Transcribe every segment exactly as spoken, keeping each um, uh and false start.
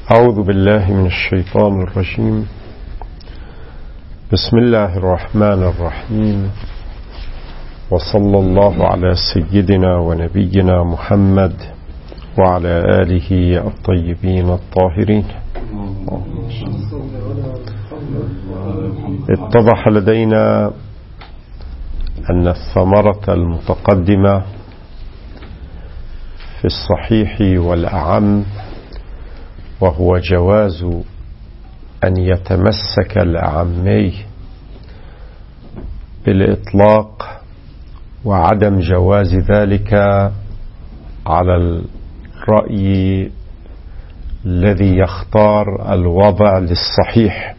أعوذ بالله من الشيطان الرجيم. بسم الله الرحمن الرحيم، وصلى الله على سيدنا ونبينا محمد وعلى آله الطيبين الطاهرين. اتضح لدينا أن الثمرة المتقدمة في الصحيح والأعم وهو جواز أن يتمسك الأعمي بالإطلاق، وعدم جواز ذلك على الرأي الذي يختار الوضع للصحيح،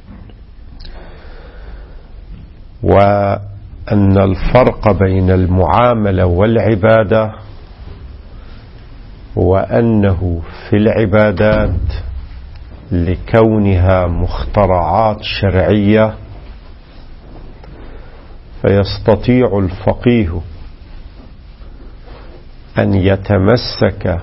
وأن الفرق بين المعاملة والعبادة هو أنه في العبادات لكونها مخترعات شرعية فيستطيع الفقيه أن يتمسك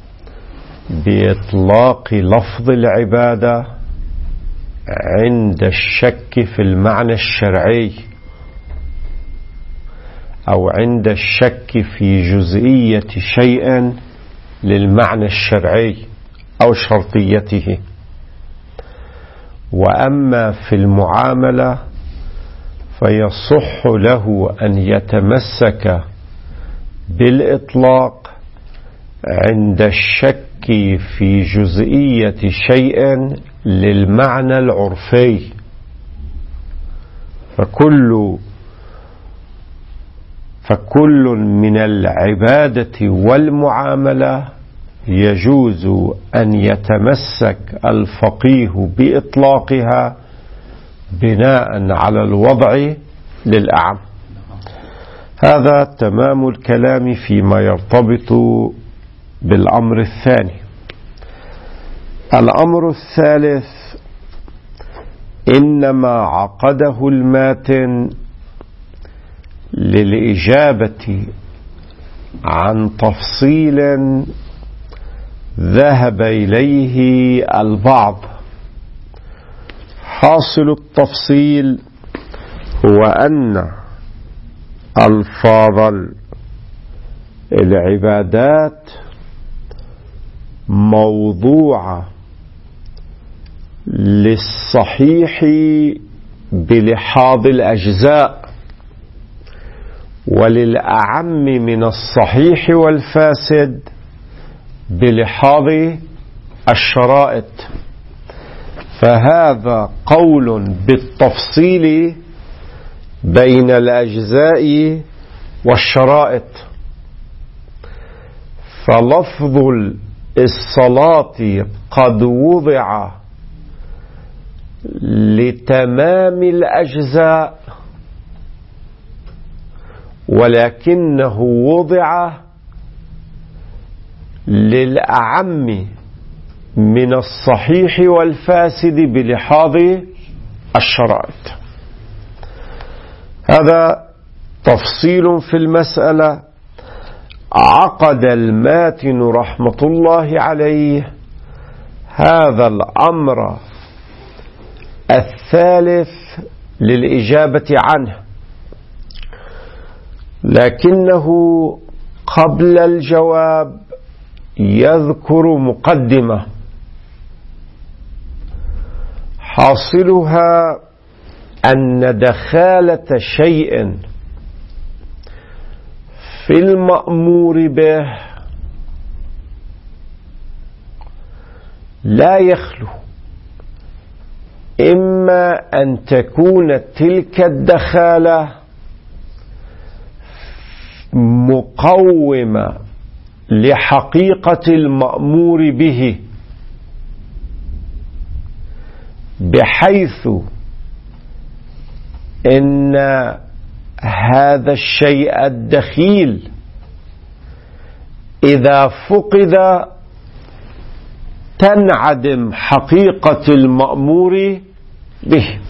بإطلاق لفظ العبادة عند الشك في المعنى الشرعي أو عند الشك في جزئية شيء للمعنى الشرعي أو شرطيته. وأما في المعاملة فيصح له أن يتمسك بالإطلاق عند الشك في جزئية شيء للمعنى العرفي. فكل فكل من العبادة والمعاملة يجوز أن يتمسك الفقيه بإطلاقها بناء على الوضع للأعم. هذا تمام الكلام فيما يرتبط بالأمر الثاني. الأمر الثالث إنما عقده الماتن للإجابة عن تفصيل ذهب إليه البعض. حاصل التفصيل هو أن ألفاظ العبادات موضوعة للصحيح بلحاظ الأجزاء، وللأعم من الصحيح والفاسد بلحاظ الشرائط. فهذا قول بالتفصيل بين الأجزاء والشرائط. فلفظ الصلاة قد وضع لتمام الأجزاء، ولكنه وضع للأعم من الصحيح والفاسد بلحاظ الشرائط. هذا تفصيل في المسألة. عقد الماتن رحمة الله عليه هذا الأمر الثالث للإجابة عنه، لكنه قبل الجواب يذكر مقدمة حاصلها أن دخالة شيء في المأمور به لا يخلو إما أن تكون تلك الدخالة مقومة لحقيقة المأمور به، بحيث إن هذا الشيء الدخيل إذا فقد تنعدم حقيقة المأمور به.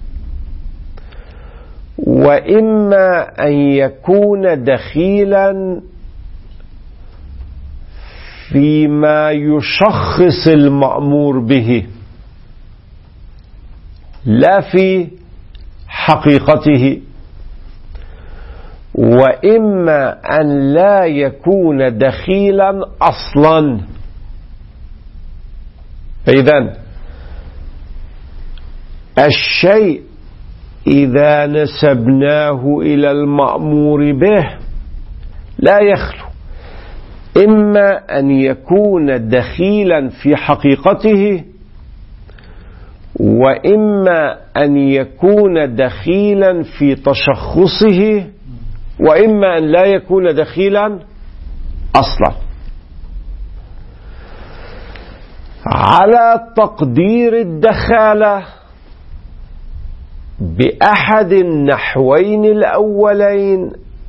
وإما أن يكون دخيلا فيما يشخص المأمور به لا في حقيقته، وإما أن لا يكون دخيلا أصلا. فإذن الشيء إذا نسبناه إلى المأمور به لا يخلو إما أن يكون دخيلا في حقيقته، وإما أن يكون دخيلا في تشخصه، وإما أن لا يكون دخيلا أصلا. على تقدير الدخالة بأحد النحوين الأولين،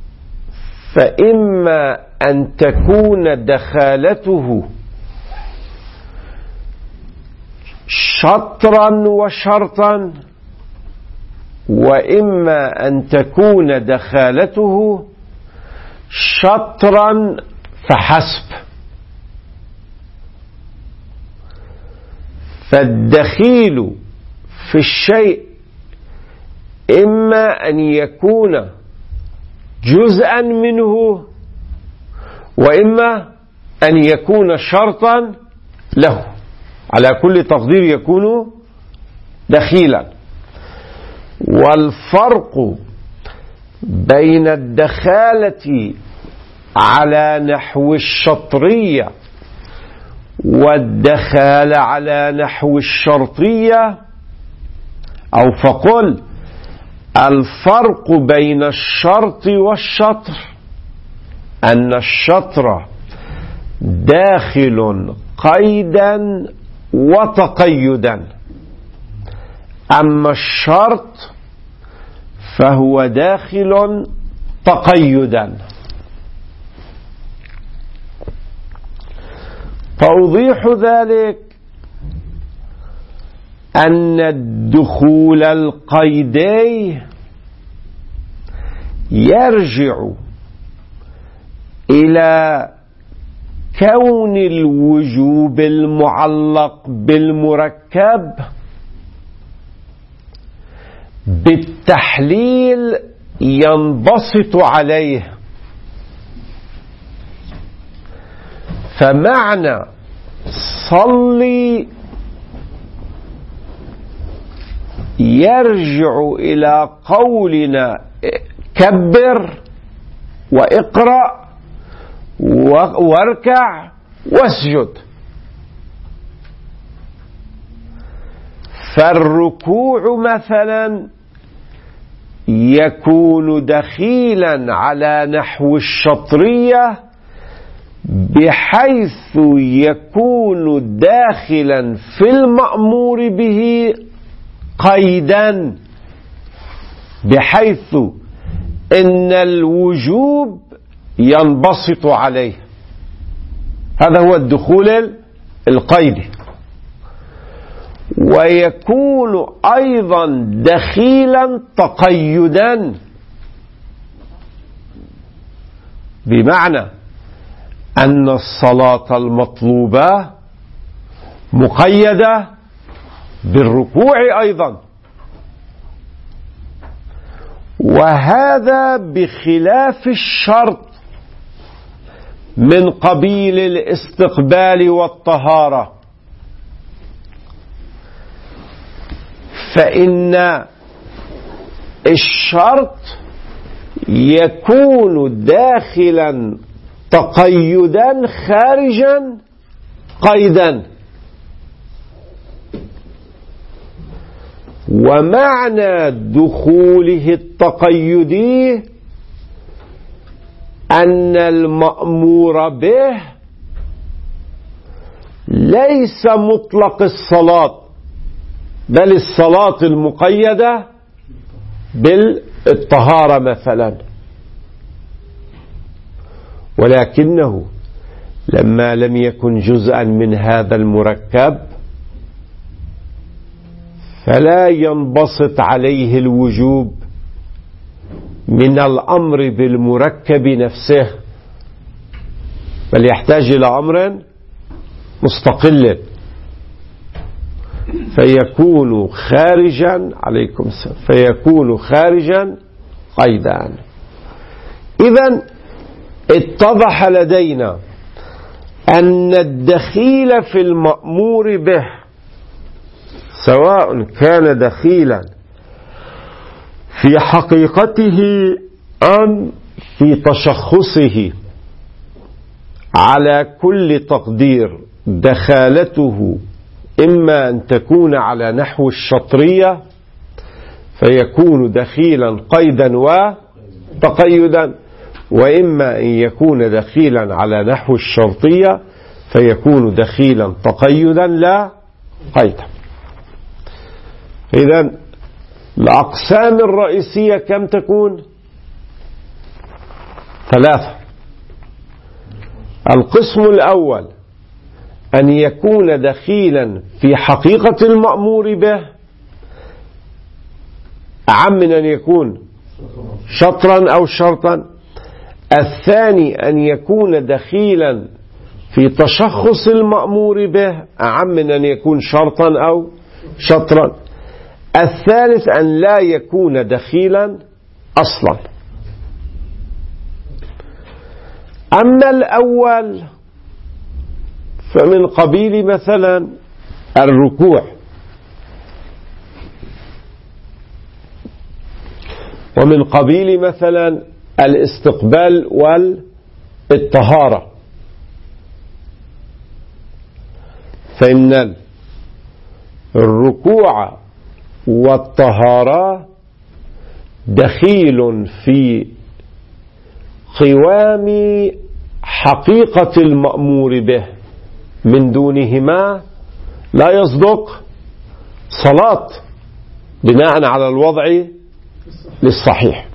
فإما أن تكون دخالته شطرا وشرطا، وإما أن تكون دخالته شطرا فحسب. فالدخيل في الشيء إما أن يكون جزءا منه، وإما أن يكون شرطا له. على كل تقدير يكون دخيلا. والفرق بين الدخالة على نحو الشطرية والدخالة على نحو الشرطية، أو فقل الفرق بين الشرط والشطر أن الشطر داخل قيدا وتقيدا، أما الشرط فهو داخل تقيدا. توضيح ذلك أن الدخول القيدي يرجع إلى كون الوجوب المعلق بالمركب بالتحليل ينبسط عليه. فمعنى صلي يرجع إلى قولنا كبر واقرأ واركع واسجد. فالركوع مثلا يكون دخيلا على نحو الشطرية بحيث يكون داخلا في المأمور به قيدا، بحيث إن الوجوب ينبسط عليه. هذا هو الدخول القيدي. ويكون أيضا دخيلا تقيدا، بمعنى أن الصلاة المطلوبة مقيدة بالركوع أيضا، وهذا بخلاف الشرط من قبيل الاستقبال والطهارة. فإن الشرط يكون داخلا تقيدا خارجا قيدا. ومعنى دخوله التقيدي أن المأمور به ليس مطلق الصلاة، بل الصلاة المقيدة بالطهارة مثلا، ولكنه لما لم يكن جزءا من هذا المركب فلا ينبسط عليه الوجوب من الأمر بالمركب نفسه، بل يحتاج إلى أمر مستقل، فيكون خارجا عليكم السلام فيكون خارجا قيدا. إذن اتضح لدينا أن الدخيل في المأمور به سواء كان دخيلا في حقيقته أم في تشخصه على كل تقدير دخالته إما أن تكون على نحو الشطرية فيكون دخيلا قيدا وتقيدا، وإما أن يكون دخيلا على نحو الشرطية فيكون دخيلا تقيدا لا قيدا. إذن الأقسام الرئيسية كم تكون؟ ثلاثة. القسم الأول أن يكون دخيلا في حقيقة المأمور به أعم من أن يكون شطرا أو شرطا. الثاني أن يكون دخيلا في تشخص المأمور به أعم من أن يكون شرطا أو شطرا. الثالث أن لا يكون دخيلا أصلا. أما الأول فمن قبيل مثلا الركوع، ومن قبيل مثلا الاستقبال والطهارة، فإن الركوع والطهارة دخيل في قوام حقيقة المأمور به، من دونهما لا يصدق صلاة بناء على الوضع للصحيح.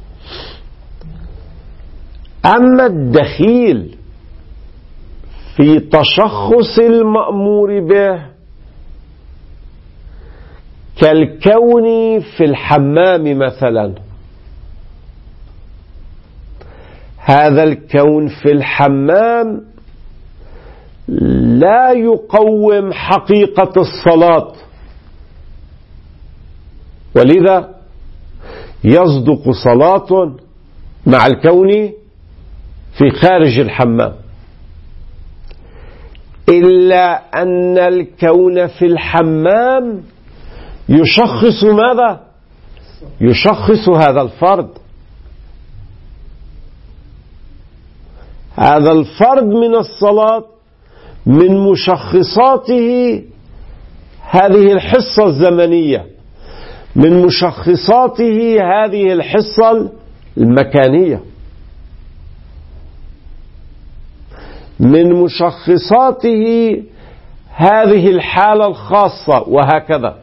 أما الدخيل في تشخص المأمور به كالكون في الحمام مثلا، هذا الكون في الحمام لا يقوم حقيقة الصلاة، ولذا يصدق صلاة مع الكون في خارج الحمام، إلا أن الكون في الحمام يشخص ماذا؟ يشخص هذا الفرد. هذا الفرد من الصلاة من مشخصاته هذه الحصة الزمنية، من مشخصاته هذه الحصة المكانية، من مشخصاته هذه الحالة الخاصة، وهكذا.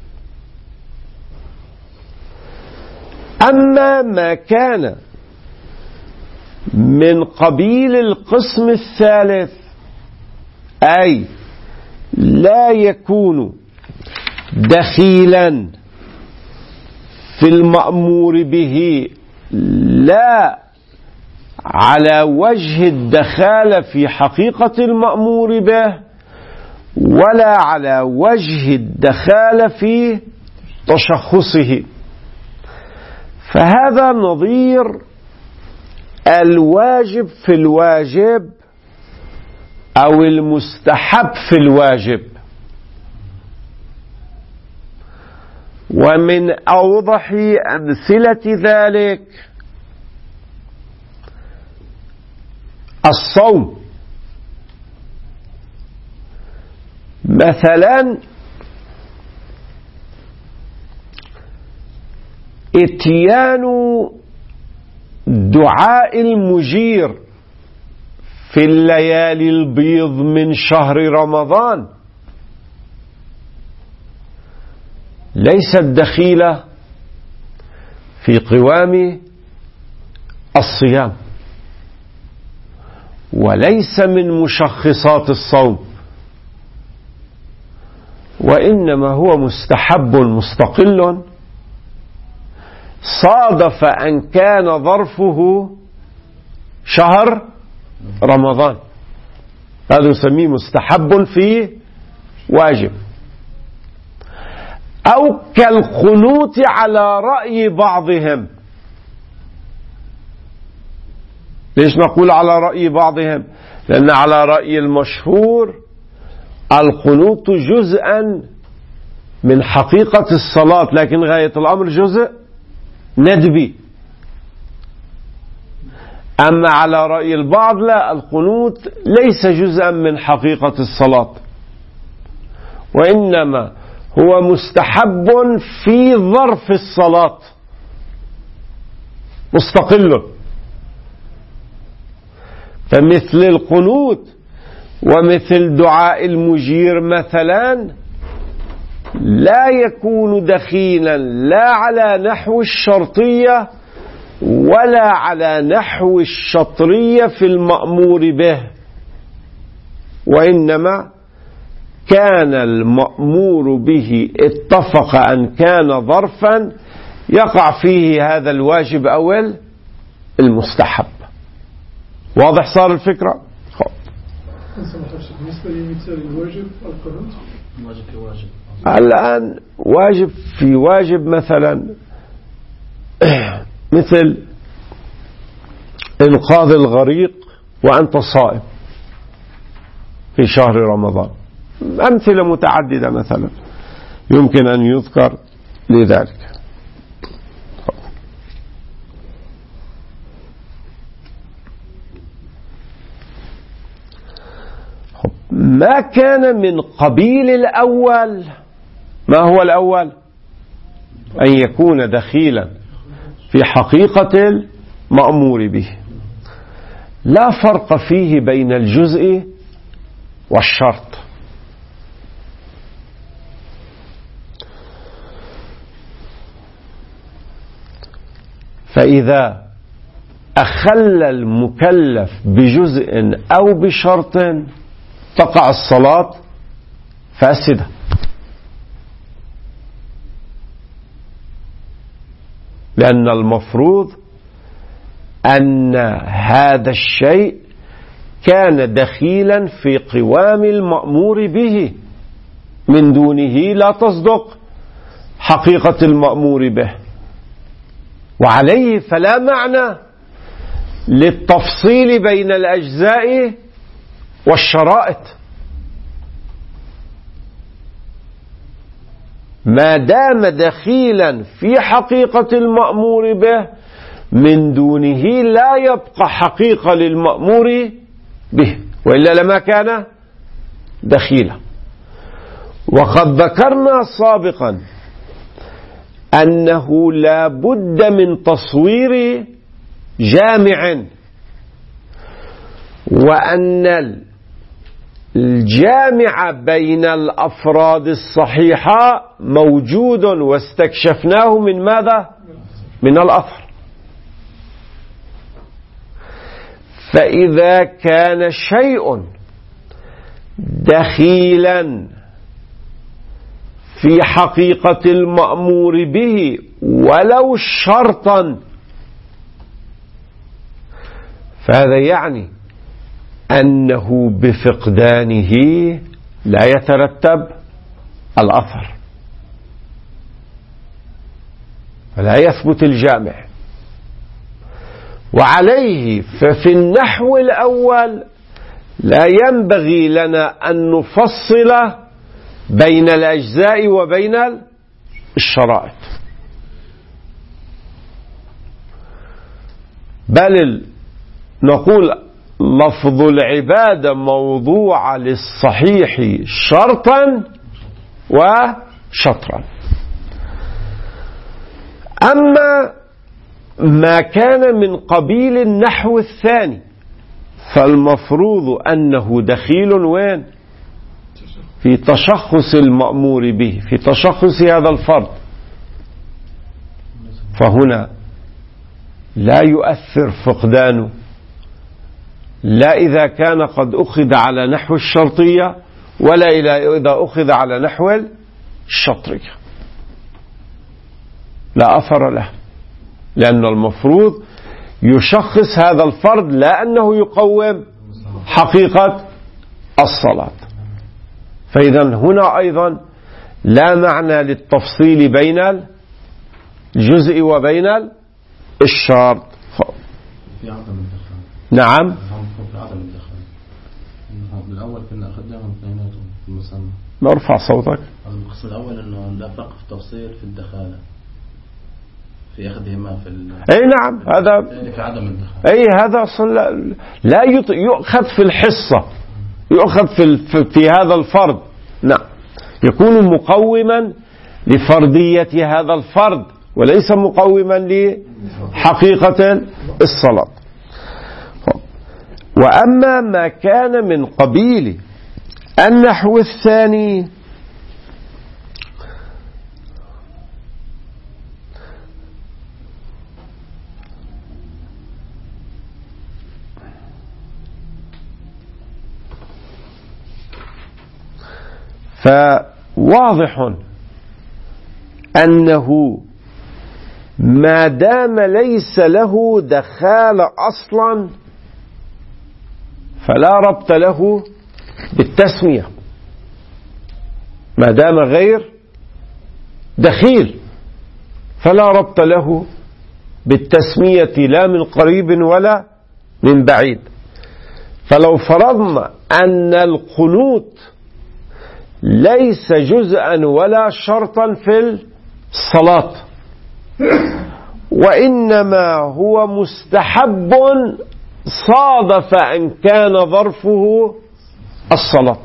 أما ما كان من قبيل القسم الثالث، أي لا يكون دخيلا في المأمور به لا على وجه الدخالة في حقيقة المأمور به ولا على وجه الدخالة في تشخصه، فهذا نظير الواجب في الواجب أو المستحب في الواجب. ومن أوضح أمثلة ذلك الصوم مثلا. اتيان دعاء المجير في الليالي البيض من شهر رمضان ليست دخيلة في قوام الصيام، وليس من مشخصات الصوم، وإنما هو مستحب مستقل صادف أن كان ظرفه شهر رمضان. هذا يسميه مستحب في واجب. أو كالقنوت على رأي بعضهم. ليش نقول على رأي بعضهم؟ لأن على رأي المشهور القنوت جزءا من حقيقة الصلاة، لكن غاية الأمر جزء ندبي. أما على رأي البعض لا، القنوت ليس جزءا من حقيقة الصلاة، وإنما هو مستحب في ظرف الصلاة مستقل. فمثل القنوت ومثل دعاء المجير مثلا لا يكون دخيلا لا على نحو الشرطية ولا على نحو الشطرية في المأمور به، وإنما كان المأمور به اتفق أن كان ظرفا يقع فيه هذا الواجب أو المستحب. واضح صار الفكرة؟ بالنسبة لمثال الواجب القنوت، واجب في واجب الآن واجب في واجب مثلا مثل إنقاذ الغريق وأنت صائم في شهر رمضان، أمثلة متعددة مثلا يمكن أن يذكر لذلك. ما كان من قبيل الأول، ما هو الأول؟ أن يكون دخيلا في حقيقة المأمور به، لا فرق فيه بين الجزء والشرط. فإذا أخل المكلف بجزء أو بشرط تقع الصلاة فاسدة، لأن المفروض أن هذا الشيء كان دخيلا في قوام المأمور به، من دونه لا تصدق حقيقة المأمور به، وعليه فلا معنى للتفصيل بين الأجزاء والشرائط ما دام دخيلا في حقيقة المأمور به، من دونه لا يبقى حقيقة للمأمور به، وإلا لما كان دخيلا. وقد ذكرنا سابقا أنه لا بد من تصوير جامع، وأن الجامع بين الأفراد الصحيحة موجود واستكشفناه من ماذا؟ من الأثر. فإذا كان شيء دخيلا في حقيقة المأمور به ولو شرطا، فهذا يعني أنه بفقدانه لا يترتب الأثر، فلا يثبت الجامع. وعليه ففي النحو الأول لا ينبغي لنا أن نفصل بين الأجزاء وبين الشرائط، بل نقول لفظ العبادة موضوع للصحيح شرطا وشطرا. أما ما كان من قبيل النحو الثاني فالمفروض أنه دخيل وين؟ في تشخص المأمور به، في تشخص هذا الفرد، فهنا لا يؤثر فقدانه، لا إذا كان قد أخذ على نحو الشرطية ولا إذا أخذ على نحو الشطرية، لا أثر له، لأن المفروض يشخص هذا الفرد لا أنه يقوم حقيقة الصلاة. فإذا هنا أيضا لا معنى للتفصيل بين الجزء وبين الشرط. في عدم الدخل. نعم. في عدم الدخل. الأول كنا أخذناهم بيناتهم في المسمى. ما ارفع صوتك. القسم الأول إنه لا فرق في التفصيل في الدخالة. في أخذهما في ال. أي نعم هذا. في عدم الدخل. أي هذا أصلا لا يؤخذ في الحصة، يؤخذ في في هذا الفرد. نعم يكون مقوما لفردية هذا الفرد وليس مقوما لحقيقة الصلاة. وأما ما كان من قبيل النحو الثاني فواضح أنه ما دام ليس له دخال أصلا فلا ربط له بالتسمية، ما دام غير دخيل فلا ربط له بالتسمية لا من قريب ولا من بعيد. فلو فرضنا أن القنوت ليس جزءا ولا شرطا في الصلاة وإنما هو مستحب صادف أن كان ظرفه الصلاة،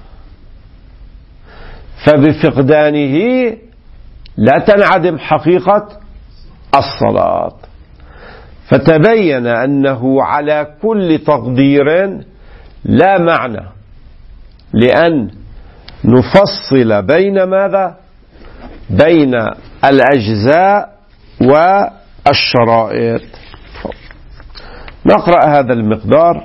فبفقدانه لا تنعدم حقيقة الصلاة. فتبين أنه على كل تقدير لا معنى لأن نفصل بين ماذا؟ بين الأجزاء والشرائط. نقرأ هذا المقدار.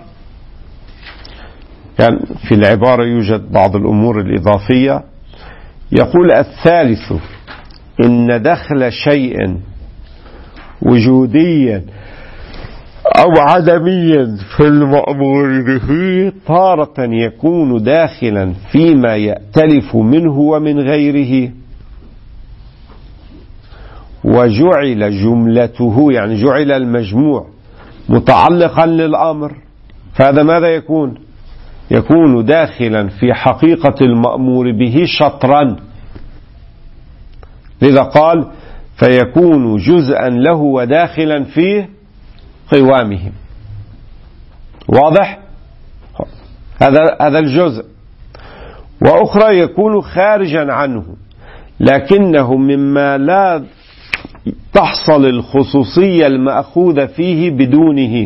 كان يعني في العبارة يوجد بعض الأمور الإضافية. يقول الثالث إن دخل شيء وجوديا أو عدميا في المأمور به تارة يكون داخلا فيما يأتلف منه ومن غيره، وجعل جملته يعني جعل المجموع متعلقا للأمر، فهذا ماذا يكون؟ يكون داخلا في حقيقة المأمور به شطرا. لذا قال فيكون جزءا له وداخلا في قوامهم. واضح؟ هذا هذا الجزء. وأخرى يكون خارجا عنه لكنه مما لا تحصل الخصوصية المأخوذة فيه بدونه،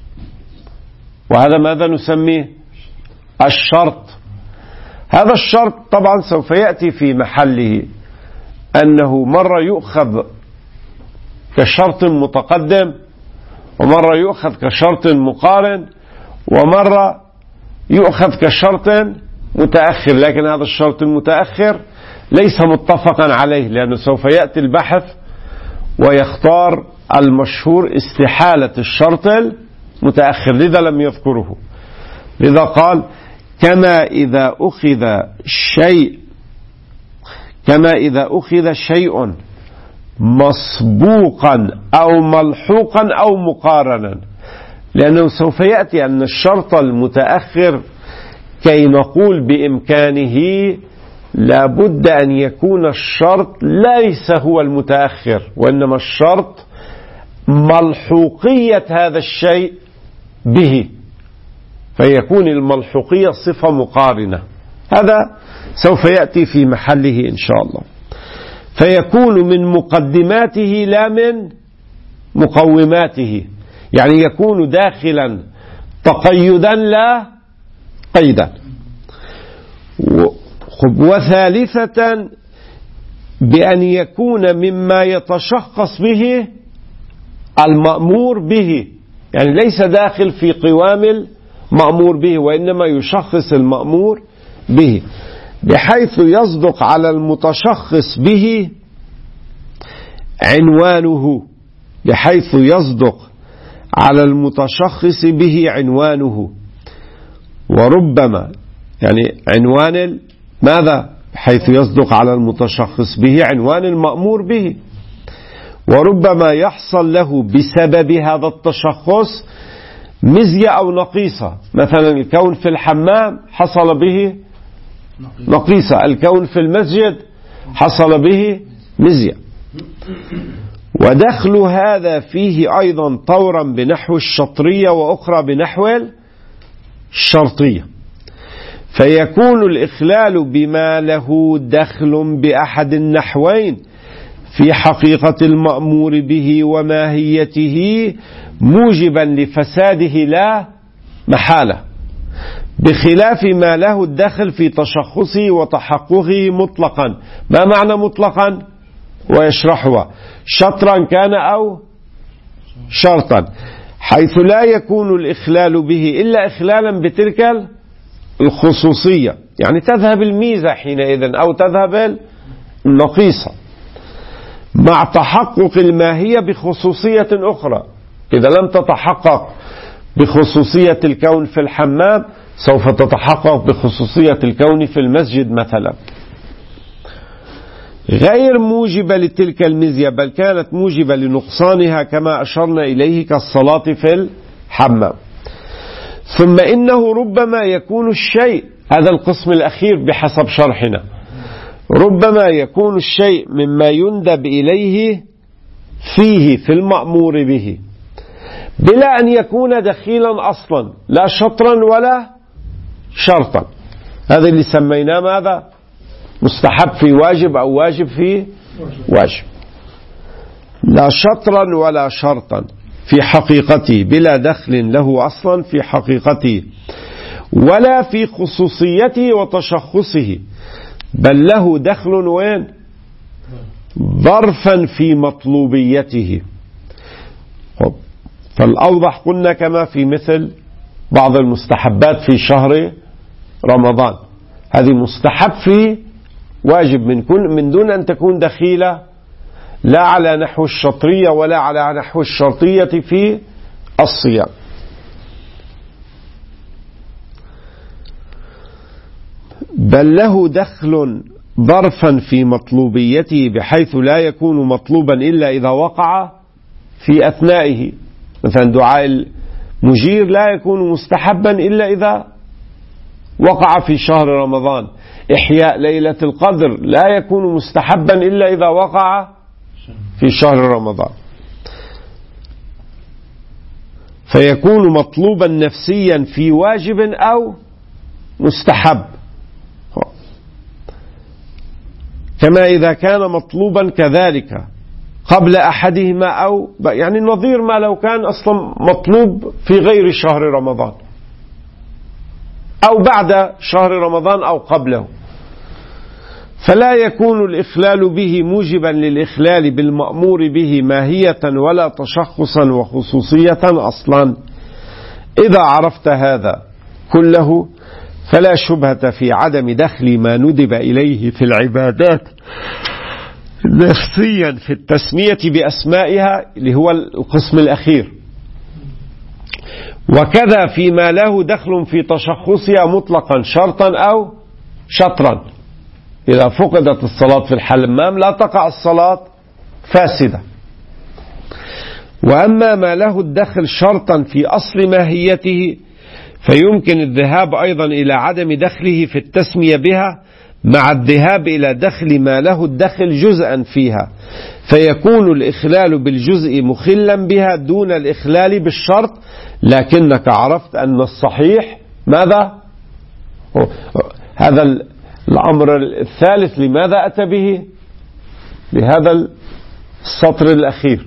وهذا ماذا نسميه؟ الشرط. هذا الشرط طبعا سوف يأتي في محله أنه مرة يؤخذ كشرط متقدم ومرة يؤخذ كشرط مقارن ومرة يؤخذ كشرط متأخر، لكن هذا الشرط المتأخر ليس متفقا عليه لأنه سوف يأتي البحث ويختار المشهور استحالة الشرط المتأخر، لذا لم يذكره. لذا قال كما إذا أخذ شيء كما إذا أخذ شيء مسبوقا أو ملحوقا أو مقارنا، لأنه سوف يأتي أن الشرط المتأخر كي نقول بإمكانه لابد أن يكون الشرط ليس هو المتأخر وإنما الشرط ملحوقية هذا الشيء به، فيكون الملحوقية صفة مقارنة. هذا سوف يأتي في محله إن شاء الله. فيكون من مقدماته لا من مقوماته، يعني يكون داخلا تقيدا لا قيدا. وثالثة بأن يكون مما يتشخص به المأمور به، يعني ليس داخل في قوام المأمور به وإنما يشخص المأمور به بحيث يصدق على المتشخص به عنوانه بحيث يصدق على المتشخص به عنوانه وربما يعني عنوان ماذا حيث يصدق على المتشخص به عنوان المأمور به. وربما يحصل له بسبب هذا التشخص مزية أو نقيصة، مثلا الكون في الحمام حصل به نقيصة، الكون في المسجد حصل به مزية. ودخل هذا فيه أيضا طورا بنحو الشطرية وأخرى بنحو الشرطية، فيكون الإخلال بما له دخل بأحد النحوين في حقيقة المأمور به وماهيته موجبا لفساده لا محالة، بخلاف ما له الدخل في تشخصه وتحققه مطلقا. ما معنى مطلقا؟ ويشرحها شطرا كان أو شرطا، حيث لا يكون الإخلال به إلا إخلالا بتلك الخصوصية، يعني تذهب الميزة حينئذ أو تذهب النقيصة، مع تحقق الماهية بخصوصية أخرى. إذا لم تتحقق بخصوصية الكون في الحمام سوف تتحقق بخصوصية الكون في المسجد مثلا، غير موجبة لتلك المزية، بل كانت موجبة لنقصانها كما أشرنا إليه كالصلاة في الحمام. ثم إنه ربما يكون الشيء، هذا القسم الأخير بحسب شرحنا، ربما يكون الشيء مما يندب إليه فيه في المأمور به بلا أن يكون دخيلا أصلا، لا شطرا ولا شرطا. هذا اللي سميناه ماذا؟ مستحب في واجب أو واجب في واجب. لا شطرا ولا شرطا في حقيقته بلا دخل له أصلا في حقيقته ولا في خصوصيته وتشخصه، بل له دخل وين؟ ظرفا في مطلوبيته. فالأوضح قلنا كما في مثل بعض المستحبات في شهر رمضان، هذه مستحب في واجب من كل من دون أن تكون دخيلة لا على نحو الشطرية ولا على نحو الشرطية في الصيام. بل له دخل ظرفا في مطلوبيته بحيث لا يكون مطلوبا إلا إذا وقع في أثنائه، مثلا دعاء المجير لا يكون مستحبا إلا إذا وقع في شهر رمضان، إحياء ليلة القدر لا يكون مستحبا إلا إذا وقع في شهر رمضان، فيكون مطلوبا نفسيا في واجب أو مستحب، كما إذا كان مطلوبا كذلك قبل أحدهما أو يعني نظير ما لو كان أصلا مطلوب في غير شهر رمضان أو بعد شهر رمضان أو قبله، فلا يكون الإخلال به موجبا للإخلال بالمأمور به ماهية ولا تشخصا وخصوصية أصلا. إذا عرفت هذا كله فلا شبهة في عدم دخل ما ندب إليه في العبادات نفسيا في التسمية بأسمائها اللي هو القسم الأخير، وكذا فيما له دخل في تشخصها مطلقا شرطا أو شطرا. إذا فقدت الصلاة في الحمام لا تقع الصلاة فاسدة. وأما ما له الدخل شرطا في أصل ماهيته فيمكن الذهاب أيضا إلى عدم دخله في التسمية بها مع الذهاب إلى دخل ما له الدخل جزءا فيها، فيكون الإخلال بالجزء مخلا بها دون الإخلال بالشرط. لكنك عرفت أن الصحيح ماذا؟ هذا الأمر الثالث لماذا أتى به؟ بهذا السطر الأخير.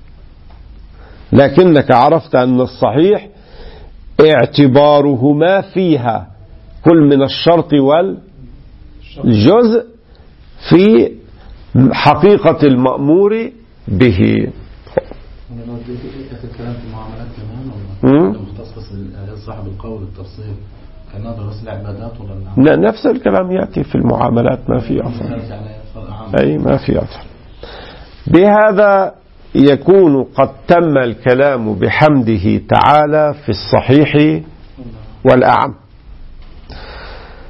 لكنك عرفت أن الصحيح اعتبارهما فيها كل من الشرط والجزء في حقيقة المأمور به. الكلام في المعاملات كمان مختص صاحب القول التفصيل كان نظر بس العبادات ولا نفس الكلام يأتي في المعاملات، ما في أثر، أي ما في أثر. بهذا يكون قد تم الكلام بحمده تعالى في الصحيح والأعم.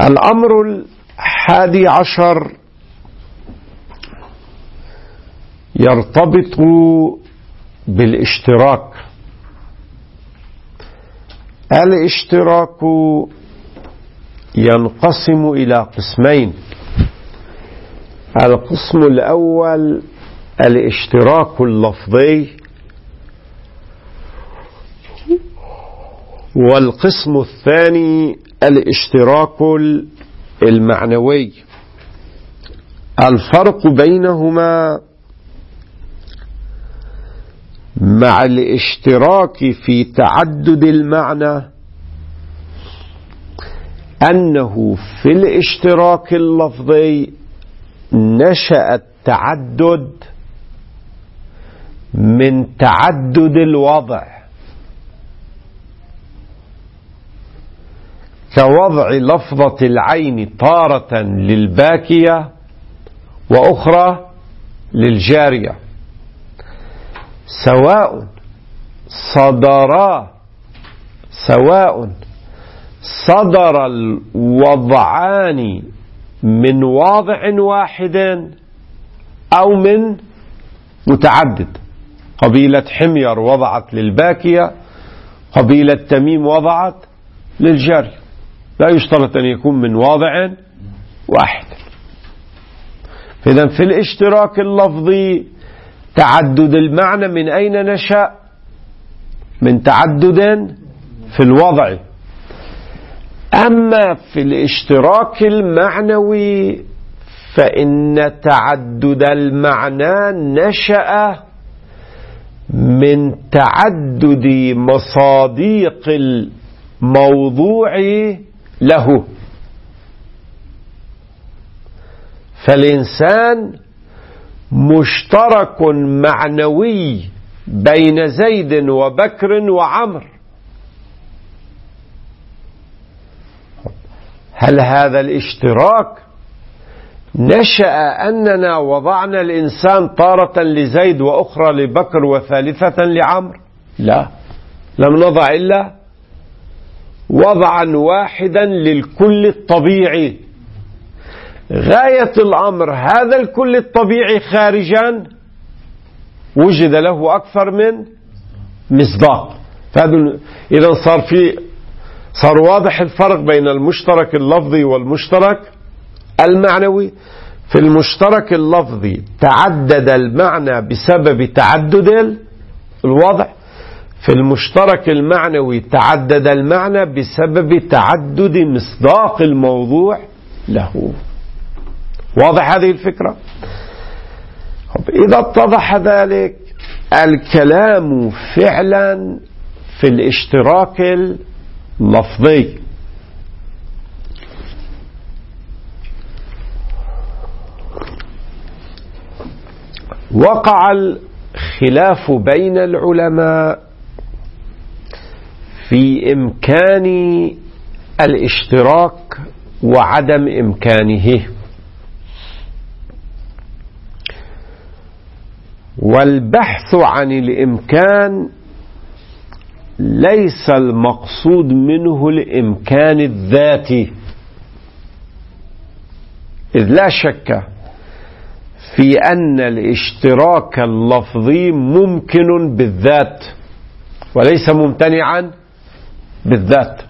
الأمر الحادي عشر يرتبط بالاشتراك. الاشتراك ينقسم إلى قسمين. القسم الأول الاشتراك اللفظي، والقسم الثاني الاشتراك المعنوي. الفرق بينهما مع الاشتراك في تعدد المعنى أنه في الاشتراك اللفظي نشأ التعدد من تعدد الوضع، كوضع لفظة العين تارة للباكية وأخرى للجارية، سواء صدرا سواء صدر الوضعان من واضع واحد أو من متعدد. قبيلة حمير وضعت للباكية، قبيلة تميم وضعت للجارية، لا يشترط أن يكون من واضع واحد. إذن في الاشتراك اللفظي تعدد المعنى من أين نشأ؟ من تعدد في الوضع. أما في الاشتراك المعنوي فإن تعدد المعنى نشأ من تعدد مصاديق الموضوع له. فالإنسان مشترك معنوي بين زيد وبكر وعمر. هل هذا الاشتراك نشأ أننا وضعنا الإنسان تارة لزيد وأخرى لبكر وثالثة لعمر؟ لا، لم نضع إلا وضعا واحدا للكل الطبيعي. غاية الأمر هذا الكل الطبيعي خارجا وجد له أكثر من مصداق. إذا صار في صار واضح الفرق بين المشترك اللفظي والمشترك المعنوي. في المشترك اللفظي تعدد المعنى بسبب تعدد الوضع، في المشترك المعنوي تعدد المعنى بسبب تعدد مصداق الموضوع له. واضح هذه الفكرة؟ إذا اتضح ذلك الكلام فعلا في الاشتراك اللفظي. وقع الخلاف بين العلماء في إمكان الاشتراك وعدم إمكانه، والبحث عن الإمكان ليس المقصود منه الإمكان الذاتي، إذ لا شك في أن الاشتراك اللفظي ممكن بالذات وليس ممتنعا بالذات.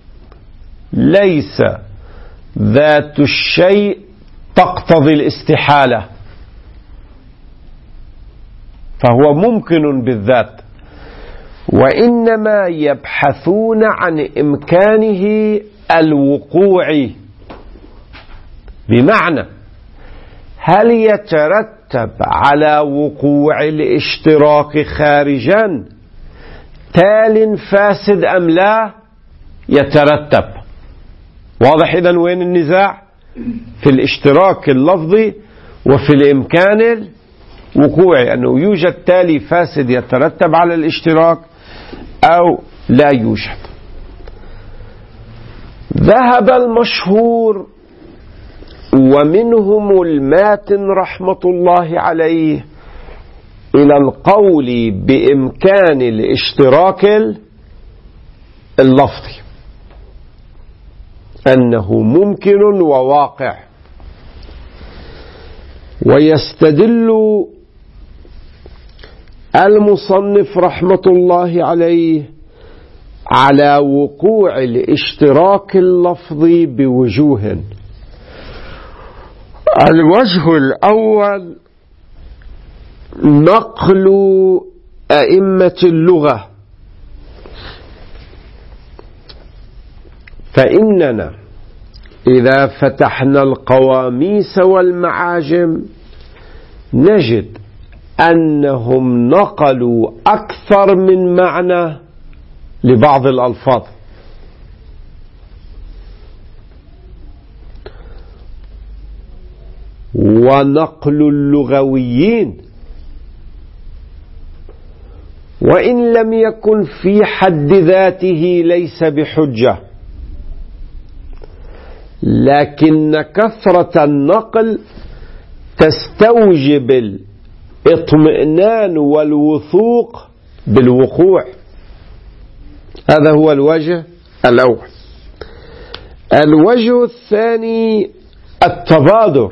ليس ذات الشيء تقتضي الاستحالة، فهو ممكن بالذات، وإنما يبحثون عن إمكانه الوقوع. بمعنى هل يترتب على وقوع الاشتراك خارجا تال فاسد أم لا يترتب؟ واضح إذن وين النزاع؟ في الاشتراك اللفظي وفي الإمكان الوقوعي، أنه يوجد تالي فاسد يترتب على الاشتراك أو لا يوجد. ذهب المشهور ومنهم الماتن رحمة الله عليه إلى القول بإمكان الاشتراك اللفظي. أنه ممكن وواقع. ويستدل المصنف رحمة الله عليه على وقوع الاشتراك اللفظي بوجوه. الوجه الأول نقل أئمة اللغة، فإننا إذا فتحنا القواميس والمعاجم نجد أنهم نقلوا أكثر من معنى لبعض الألفاظ. ونقل اللغويين وإن لم يكن في حد ذاته ليس بحجة، لكن كثرة النقل تستوجب الاطمئنان والوثوق بالوقوع. هذا هو الوجه الأول. الوجه الثاني التبادر.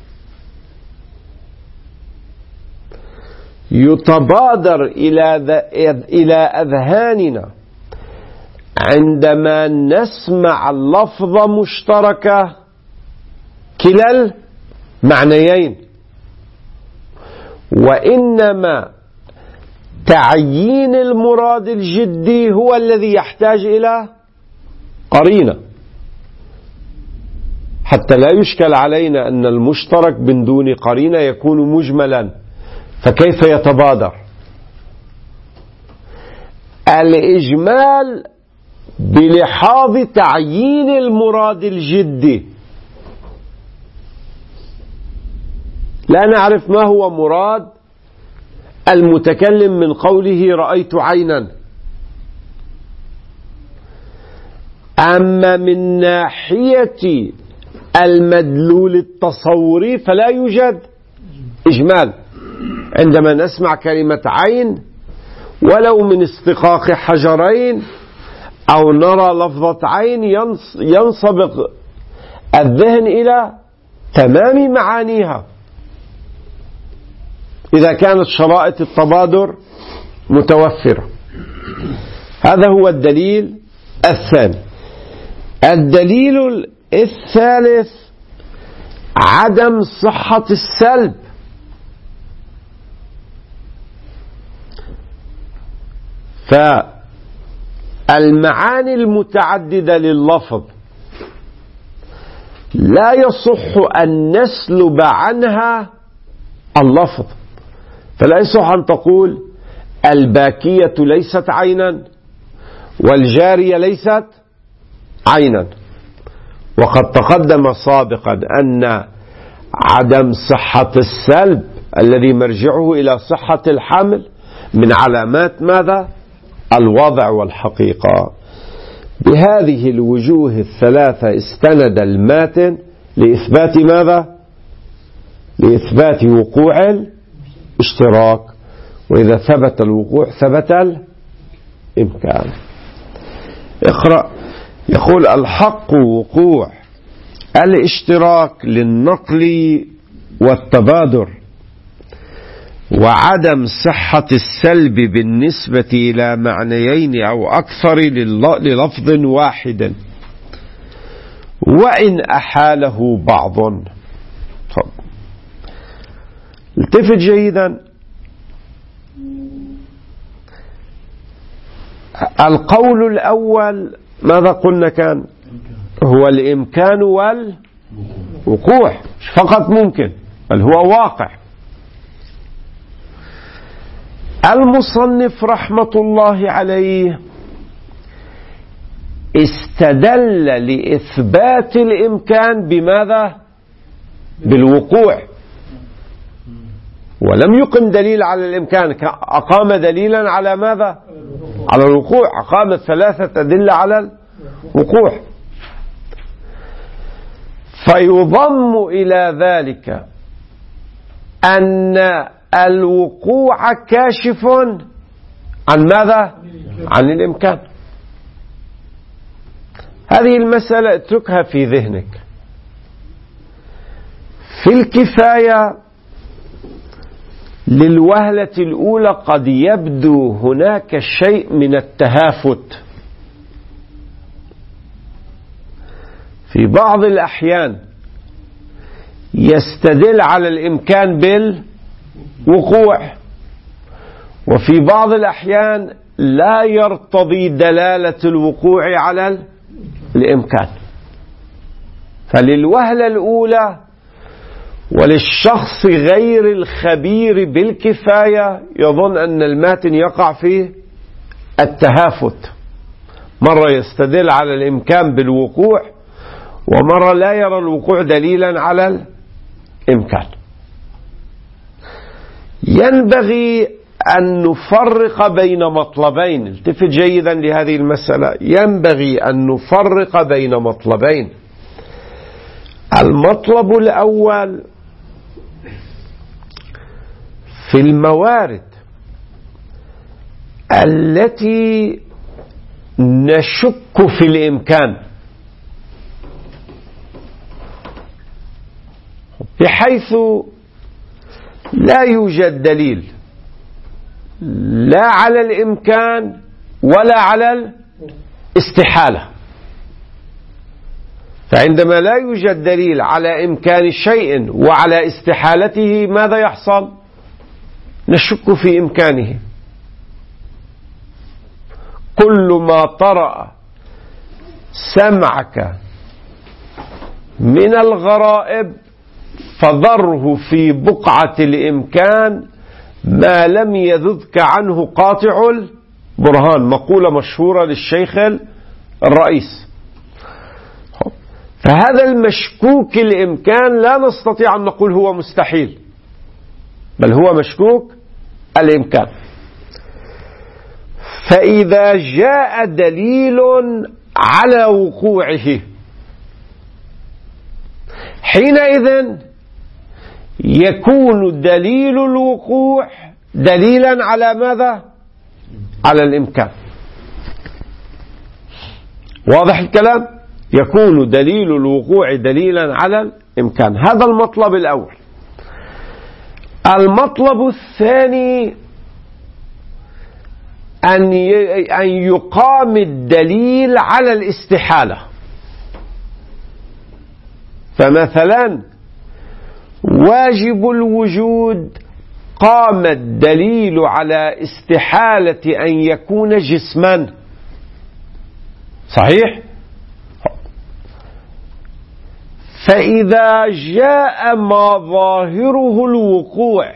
يتبادر إلى أذهاننا عندما نسمع اللفظ مشتركة كلا المعنيين، وإنما تعيين المراد الجدي هو الذي يحتاج إلى قرينة، حتى لا يشكل علينا أن المشترك من دون قرينة يكون مجملا، فكيف يتبادر؟ الإجمال بلحاظ تعيين المراد الجدي. لا نعرف ما هو مراد المتكلم من قوله رأيت عينا، أما من ناحية المدلول التصوري فلا يوجد إجمال. عندما نسمع كلمة عين ولو من استقاق حجرين أو نرى لفظة عين ينصبغ الذهن إلى تمام معانيها إذا كانت شرائط التبادر متوفرة. هذا هو الدليل الثاني. الدليل الثالث عدم صحة السلب. فالمعاني المتعددة لللفظ لا يصح أن نسلب عنها اللفظ، فلا يصح أن تقول الباكية ليست عينا والجارية ليست عينا. وقد تقدم سابقا أن عدم صحة السلب الذي مرجعه إلى صحة الحمل من علامات ماذا؟ الوضع والحقيقة. بهذه الوجوه الثلاثة استند الماتن لإثبات ماذا؟ لإثبات وقوع الاشتراك، وإذا ثبت الوقوع ثبت الإمكان. اقرأ. يقول الحق وقوع الاشتراك للنقل والتبادر، وعدم صحة السلب بالنسبة إلى معنيين أو أكثر للفظ واحد وإن أحاله بعض. طب التفت جيدا. القول الأول ماذا قلنا كان؟ هو الإمكان والوقوع، فقط ممكن، بل هو واقع. المصنف رحمة الله عليه استدل لإثبات الإمكان بماذا؟ بالوقوع، ولم يقم دليل على الإمكان، أقام دليلا على ماذا؟ على الوقوع. أقام ثلاثة أدلة على الوقوع. فيضم إلى ذلك أن الوقوع كاشف عن ماذا؟ عن الإمكان. هذه المسألة اتركها في ذهنك. في الكفاية للوهلة الأولى قد يبدو هناك شيء من التهافت في بعض الأحيان، يستدل على الإمكان بالوقوع، وفي بعض الأحيان لا يرتضي دلالة الوقوع على الإمكان. فللوهلة الأولى وللشخص غير الخبير بالكفاية يظن أن الماتن يقع في التهافت، مرة يستدل على الإمكان بالوقوع ومرة لا يرى الوقوع دليلا على الإمكان. ينبغي أن نفرق بين مطلبين، التفت جيدا لهذه المسألة، ينبغي أن نفرق بين مطلبين. المطلب الأول في الموارد التي نشك في الإمكان، بحيث لا يوجد دليل لا على الإمكان ولا على الاستحالة. فعندما لا يوجد دليل على إمكان شيء وعلى استحالته ماذا يحصل؟ نشك في إمكانه. كل ما طرأ سمعك من الغرائب فضره في بقعة الإمكان ما لم يذذك عنه قاطع البرهان، مقولة مشهورة للشيخ الرئيس. فهذا المشكوك الإمكان لا نستطيع أن نقول هو مستحيل، بل هو مشكوك الإمكان. فإذا جاء دليل على وقوعه حينئذ يكون دليل الوقوع دليلا على ماذا؟ على الإمكان. واضح الكلام؟ يكون دليل الوقوع دليلا على الإمكان. هذا المطلب الأول. المطلب الثاني أن يقام الدليل على الاستحالة. فمثلا واجب الوجود قام الدليل على استحالة أن يكون جسما، صحيح؟ فإذا جاء ما ظاهره الوقوع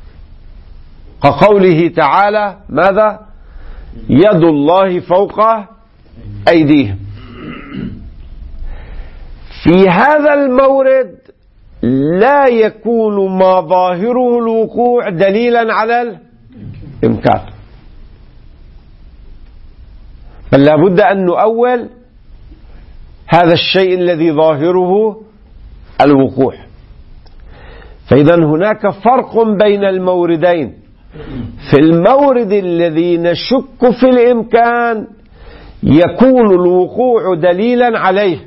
كقوله تعالى ماذا؟ يد الله فوق أيديهم، في هذا المورد لا يكون ما ظاهره الوقوع دليلا على الإمكان، بل لابد أن نؤول هذا الشيء الذي ظاهره الوقوع. فإذا هناك فرق بين الموردين. في المورد الذي نشك في الإمكان يكون الوقوع دليلا عليه.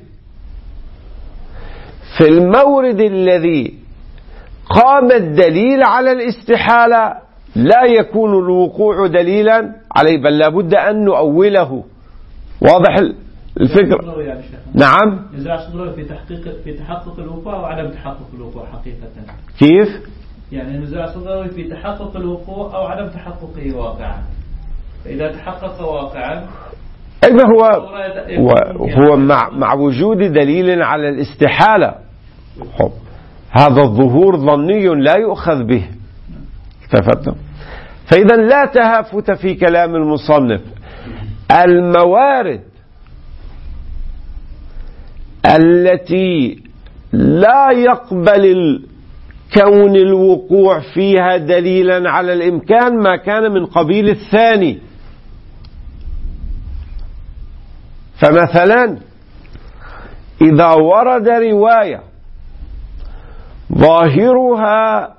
في المورد الذي قام الدليل على الاستحالة لا يكون الوقوع دليلا عليه، بل لابد أن نؤوله. واضح الفكرة؟ نعم. نزاع صدوري في تحقيق في تحقق الوقوع وعدم تحقق الوقوع حقيقة. كيف؟ يعني نزاع صدوري في تحقق الوقوع أو عدم تحققه واقعا. فإذا تحقق واقعا إذا هو هو مع مع وجود دليل على الاستحالة، هذا الظهور ظني لا يؤخذ به. تفضل. فإذا لا تهافت في كلام المصنف. الموارد التي لا يقبل كون الوقوع فيها دليلا على الإمكان ما كان من قبيل الثاني. فمثلا إذا ورد رواية ظاهرها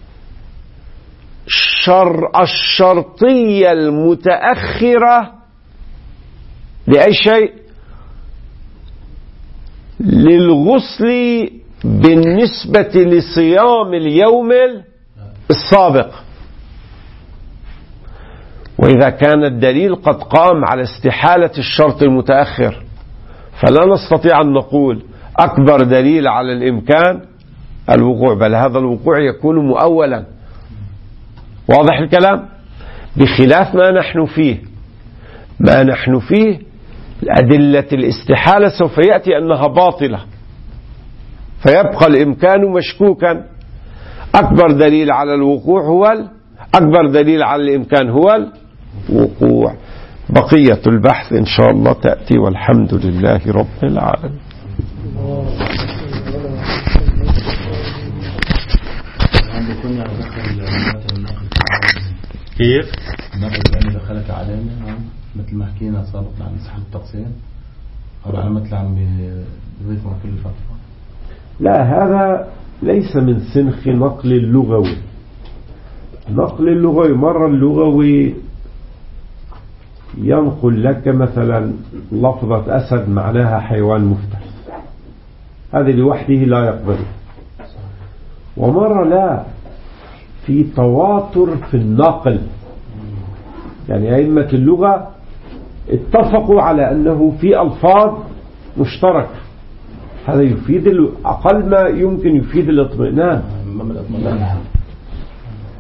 شر الشرطية المتأخرة لأي شيء للغسل بالنسبة لصيام اليوم السابق. وإذا كان الدليل قد قام على استحالة الشرط المتأخر فلا نستطيع أن نقول أكبر دليل على الإمكان الوقوع، بل هذا الوقوع يكون مؤولا. واضح الكلام؟ بخلاف ما نحن فيه. ما نحن فيه أدلة الاستحالة سوف يأتي أنها باطلة فيبقى الإمكان مشكوكا. أكبر دليل على الوقوع هو أكبر دليل على الإمكان هو الوقوع. بقية البحث إن شاء الله تأتي، والحمد لله رب العالمين. كيف؟ النقل الثاني دخلك علامة مثل ما حكينا سابقا عن مسح التقسيم أو علامة اللي عم بيضيفوا كل فترة. لا، هذا ليس من سنخ نقل اللغوي. نقل اللغوي مرة اللغوي ينقل لك مثلا لفظة أسد معناها حيوان مفترس، هذا لوحده لا يقبل. ومرة لا، في تواتر في النقل، يعني أئمة اللغة اتفقوا على أنه في ألفاظ مشتركة، هذا يفيد أقل ما يمكن يفيد الاطمئنان.